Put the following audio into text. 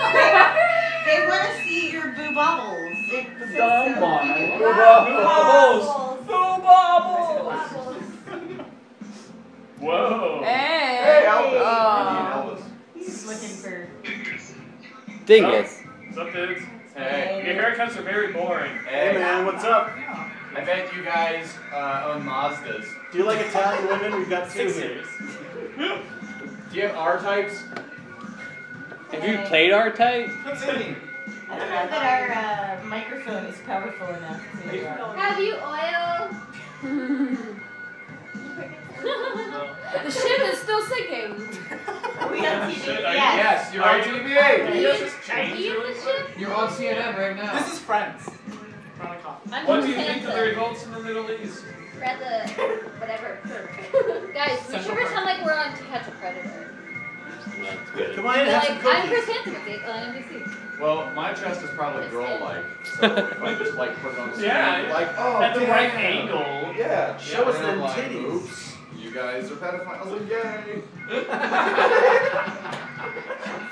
They want to see your boo bubbles. It says so. Boo bubbles. Boo bubbles. Whoa. Hey, Elvis. Oh. He's looking for. Dingus. What's up, dudes? Hey. Your haircuts are very boring. Hey, man, what's up? I bet you guys own Mazdas. Do you like Italian women? We've got two 6 here. years. Do you have R-types? Have you played R-Type? I don't know that our microphone is powerful enough to. Have you oil? The ship is still sinking. Are we on TV? Shit, are you- Yes. Yes, you're on TV. Are Are you you just change in the really ship? You're on CNN right now. This is Friends. Round of coffee. I'm What do just you think of the handsome. revolts in the Middle East? We're at the whatever. Guys, we should pretend like we're on To Catch a Predator. That's good. Come on in, We're have like, some I'm cookies. Chris Hansen on NBC. Well, my chest is probably girl-like, so if I just like put it on the screen, Yeah, like, oh, at the right damn. angle. Yeah, Show us and them I'm like, titties. Oops, you guys are pedophiles again.